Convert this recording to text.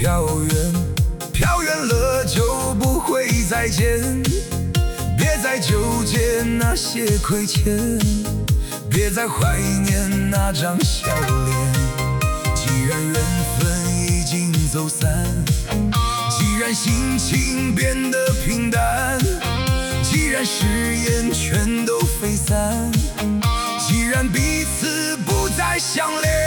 飘远，飘远了就不会再见。别再纠结那些亏欠，别再怀念那张笑脸。既然缘分已经走散，既然心情变得平淡，既然誓言全都飞散，既然彼此不再相恋，